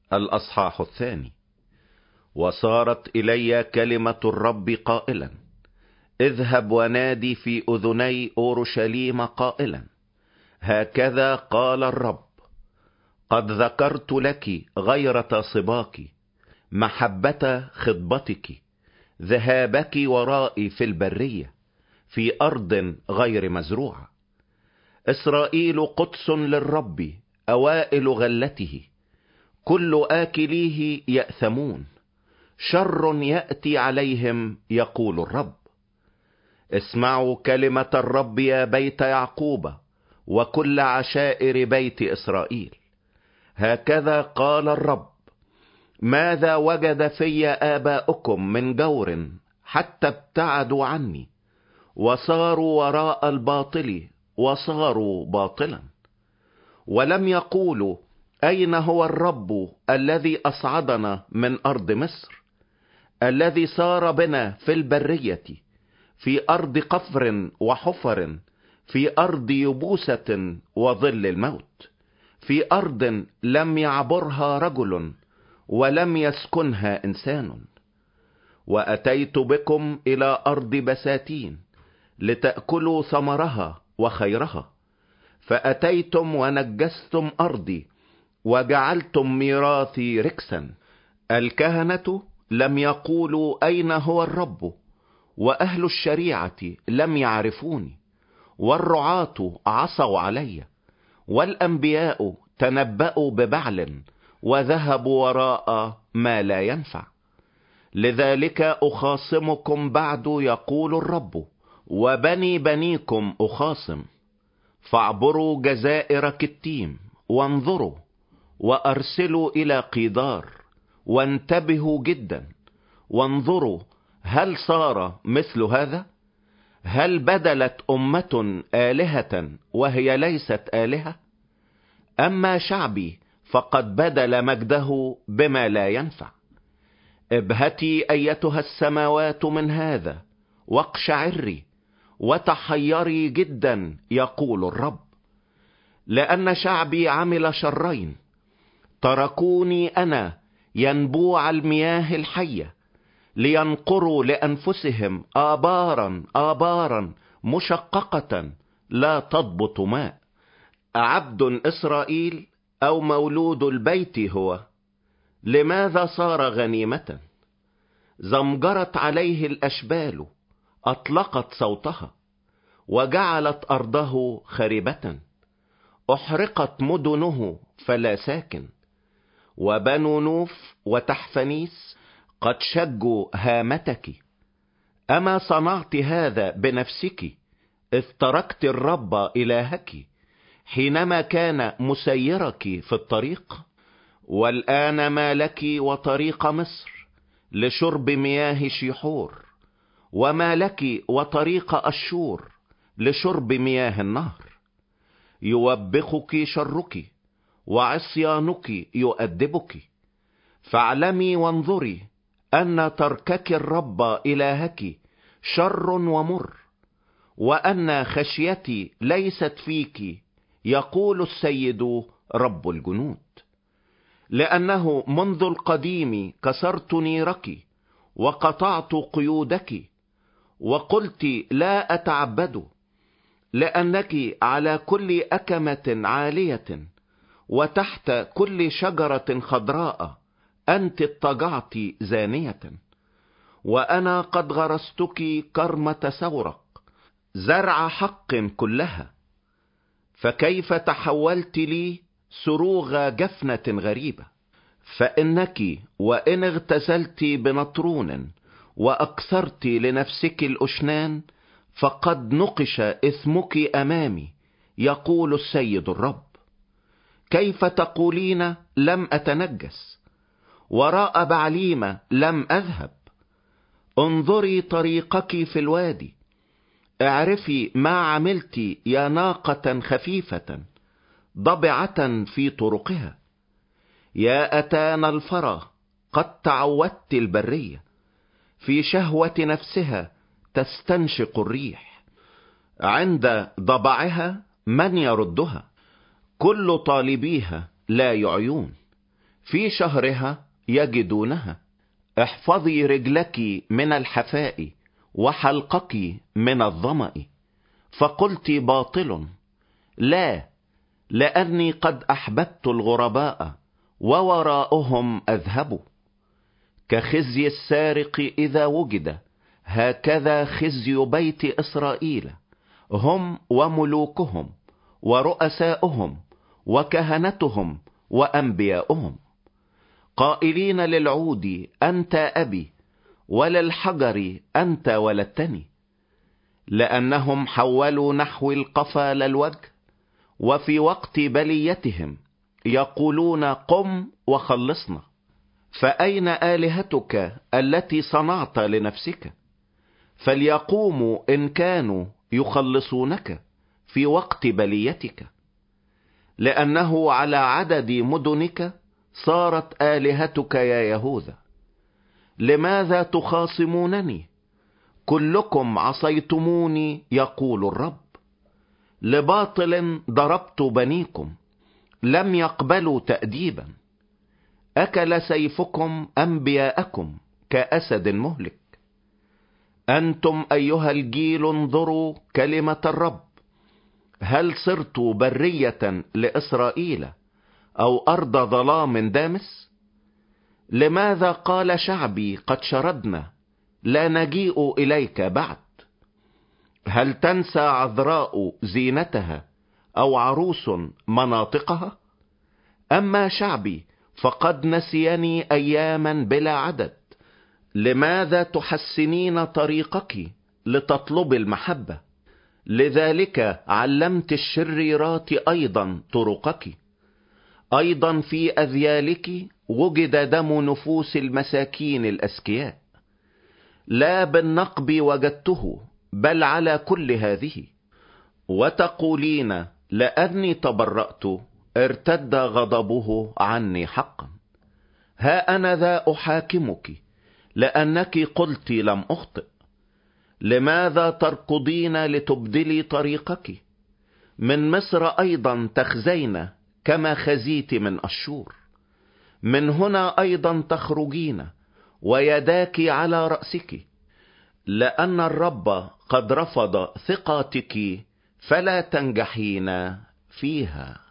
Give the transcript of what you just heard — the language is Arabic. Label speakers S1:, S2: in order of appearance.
S1: الأصحاح 2. وصارت إلي كلمة الرب قائلا: اذهب ونادي في أذني أورشليم قائلا: هكذا قال الرب، قد ذكرت لك غيرة صباك، محبة خطبتك، ذهابك ورائي في البرية، في أرض غير مزروعة. إسرائيل قدس للرب، أوائل غلته، كل آكليه يأثمون، شر يأتي عليهم يقول الرب. اسمعوا كلمة الرب يا بيت يعقوب، وكل عشائر بيت إسرائيل. هكذا قال الرب: ماذا وجد في آباؤكم من جور حتى ابتعدوا عني، وصاروا وراء الباطل وصاروا باطلا؟ ولم يقولوا: أين هو الرب الذي أصعدنا من أرض مصر، الذي سار بنا في البرية، في أرض قفر وحفر، في أرض يبوسة وظل الموت، في أرض لم يعبرها رجل ولم يسكنها إنسان. وأتيت بكم إلى أرض بساتين لتأكلوا ثمرها وخيرها، فأتيتم ونجستم أرضي وجعلتم ميراثي ركسا. الكهنة لم يقولوا أين هو الرب، وأهل الشريعة لم يعرفوني، والرعاة عصوا علي، والأنبياء تنبأوا ببعل وذهبوا وراء ما لا ينفع. لذلك أخاصمكم بعد يقول الرب، وبني بنيكم أخاصم. فاعبروا جزائر كتيم وانظروا، وأرسلوا إلى قيدار، وانتبهوا جدا وانظروا، هل صار مثل هذا؟ هل بدلت أمة آلهة وهي ليست آلهة؟ أما شعبي فقد بدل مجده بما لا ينفع. ابهتي أيتها السماوات من هذا، واقشعري وتحيري جدا يقول الرب. لأن شعبي عمل شرين، تركوني أنا ينبوع المياه الحية، لينقروا لأنفسهم آبارا آبارا مشققة لا تضبط ماء. عبد إسرائيل أو مولود البيت هو، لماذا صار غنيمة؟ زمجرت عليه الأشبال، أطلقت صوتها، وجعلت أرضه خربة. أحرقت مدنه فلا ساكن، وبنو نوف وتحفنيس قد شجوا هامتك. أما صنعت هذا بنفسك، إذ تركت الرب إلهك حينما كان مسيرك في الطريق؟ والآن ما لك وطريق مصر لشرب مياه شيحور، وما لك وطريق أشور لشرب مياه النهر. يوبخك شرك، وعصيانك يؤدبك. فاعلمي وانظري أن تركك الرب إلهك شر ومر، وأن خشيتي ليست فيك، يقول السيد رب الجنود. لأنه منذ القديم كسرت نيرك، وقطعت قيودك، وقلت لا أتعبد. لأنك على كل أكمة عالية، وتحت كل شجرة خضراء أنت اضطجعت زانية. وأنا قد غرستك كرمة سورق، زرع حق كلها. فكيف تحولت لي سروغ جفنة غريبة؟ فإنك وإن اغتسلت بنطرون وأكثرت لنفسك الأشنان، فقد نقش إثمك أمامي، يقول السيد الرب. كيف تقولين لم أتنجس، وراء بعليم لم أذهب؟ انظري طريقك في الوادي، اعرفي ما عملت يا ناقة خفيفة ضبعة في طرقها. يا أتان الفرى، قد تعودت البرية، في شهوة نفسها تستنشق الريح. عند ضبعها من يردها؟ كل طالبيها لا يعيون. في شهرها يجدونها. احفظي رجلك من الحفاء وحلقك من الظمأ. فقلت باطل، لا، لأني قد أحببت الغرباء ووراءهم أذهب. كخزي السارق إذا وجد، هكذا خزي بيت إسرائيل، هم وملوكهم ورؤساؤهم وكهنتهم وأنبياؤهم، قائلين للعود أنت أبي، وللحجر أنت ولدتني. لأنهم حولوا نحو القفا للوجه، وفي وقت بليتهم يقولون قم وخلصنا. فأين آلهتك التي صنعت لنفسك؟ فليقوموا إن كانوا يخلصونك في وقت بليتك. لأنه على عدد مدنك صارت آلهتك يا يهوذا. لماذا تخاصمونني؟ كلكم عصيتموني يقول الرب. لباطل ضربت بنيكم، لم يقبلوا تأديبا. أكل سيفكم أنبياءكم كأسد مهلك. أنتم أيها الجيل انظروا كلمة الرب. هل صرت برية لإسرائيل أو أرض ظلام دامس؟ لماذا قال شعبي قد شردنا، لا نجيء إليك بعد؟ هل تنسى عذراء زينتها أو عروس مناطقها؟ أما شعبي فقد نسيني أياما بلا عدد. لماذا تحسنين طريقك لتطلب المحبة؟ لذلك علمت الشريرات أيضا طرقك. أيضا في أذيالك وجد دم نفوس المساكين الأسكياء. لا بالنقب وجدته، بل على كل هذه. وتقولين لأني تبرأت ارتد غضبه عني حقا. ها أنا ذا أحاكمك، لأنك قلت لم أخطئ. لماذا تركضين لتبدلي طريقك؟ من مصر أيضا تخزين كما خزيت من أشور. من هنا أيضا تخرجين ويداك على رأسك. لأن الرب قد رفض ثقاتك، فلا تنجحين فيها.